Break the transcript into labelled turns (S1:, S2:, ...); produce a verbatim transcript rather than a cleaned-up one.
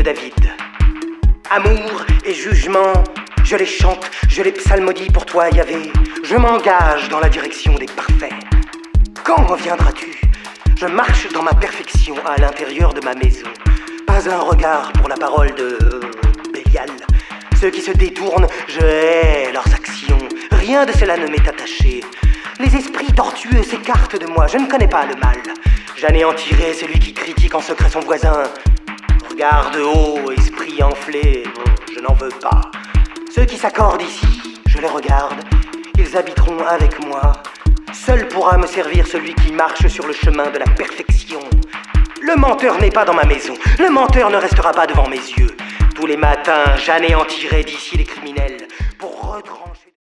S1: David. Amour et jugement, je les chante, je les psalmodie pour toi, Yahvé. Je m'engage dans la direction des parfaits. Quand reviendras-tu? Je marche dans ma perfection à l'intérieur de ma maison. Pas un regard pour la parole de euh, Bélial. Ceux qui se détournent, je hais leurs actions. Rien de cela ne m'est attaché. Les esprits tortueux s'écartent de moi, je ne connais pas le mal. J'anéantirai celui qui critique en secret son voisin. Regarde haut, esprit enflé, je n'en veux pas. Ceux qui s'accordent ici, je les regarde. Ils habiteront avec moi. Seul pourra me servir celui qui marche sur le chemin de la perfection. Le menteur n'est pas dans ma maison. Le menteur ne restera pas devant mes yeux. Tous les matins, j'anéantirai d'ici les criminels.